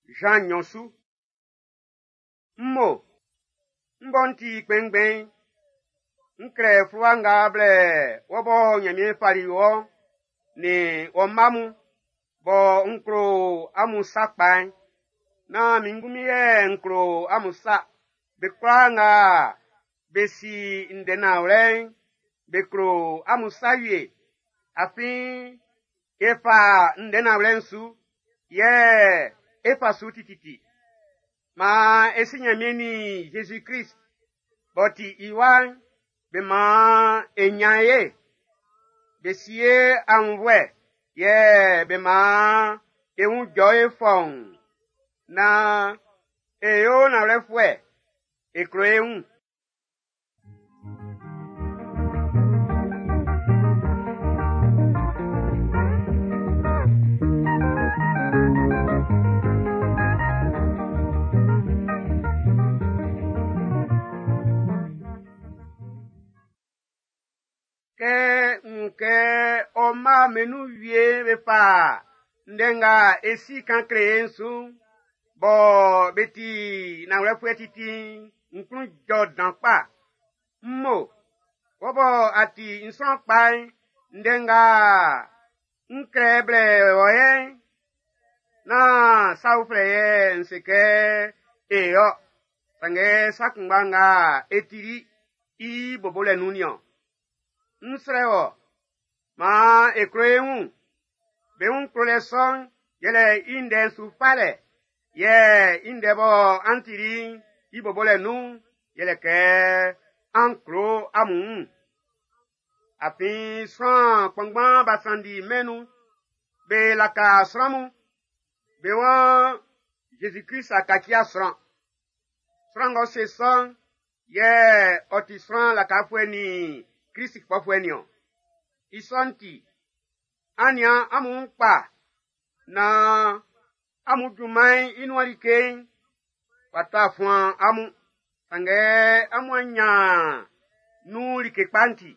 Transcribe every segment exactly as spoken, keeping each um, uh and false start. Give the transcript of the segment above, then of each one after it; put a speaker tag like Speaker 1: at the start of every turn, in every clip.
Speaker 1: Jean Nyonsu. Mmo. Mbonti kpengben. Nkre fruanga ble. Wobo nyamie fariwo. Ni omamu. Bo nkro amu sakpan. Na mingumiye nkro amu sak. Bekwanga. Besi ndena wen. Bekro amu saye. Afin. Efa ndena wensu. Ye. Efa suti titi. Ma esinyameni Jésus Christ. Boti iwan. Bema enyaye. Besie anwe. Ye bema eun joye fong. Na eyo na refwe. Ekro eun. Ke nke oma menu vie bepa ndenga esi kan kreensu bo beti na refwe titi nkun jodan pa mmo wobo ati inson pai ndenga nkreble oye na saufreye nseke eyo sange sakmbanga etiri i bobole nunio nsreo ma ekroeun beun proleson yele inde sufale ye inde bo antiri ibobole nu yele ke ankro amun api son pangban basandi menu be laka sramu be wa Jésus Christ akakia sran srango se son ye otisran laka fweni Christ kwafwenio isonti anya amun pa na amujumai inwalike watafwan amu sange amwanya nulike kpanti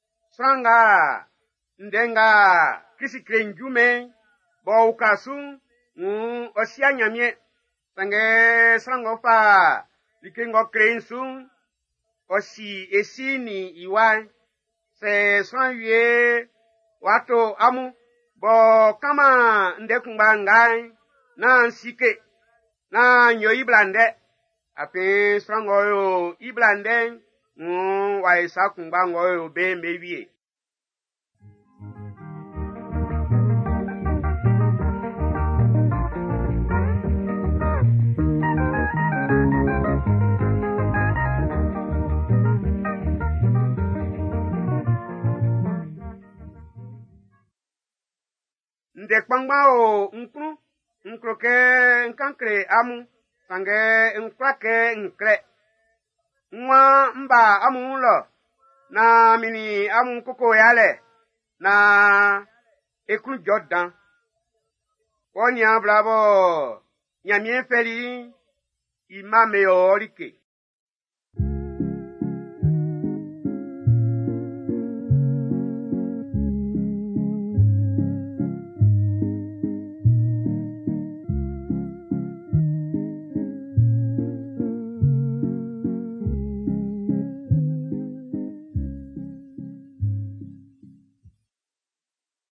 Speaker 1: sanga ndenga Christ krenjume bo ukasu mu osianyamie sange sango fa likengo krensu osi esini iwan se sonye wato amu bo kama ndekumba ngai na nsike na nyo iblande ape songo yo iblande mu wa isa kumba ngoyo be mewie de kpangba o nkru nkroke nkankre amu sange nkrake nkre nwa mba amu lo na mini amu koko yale na ekru jordan onya blabo nyamie feli imame orike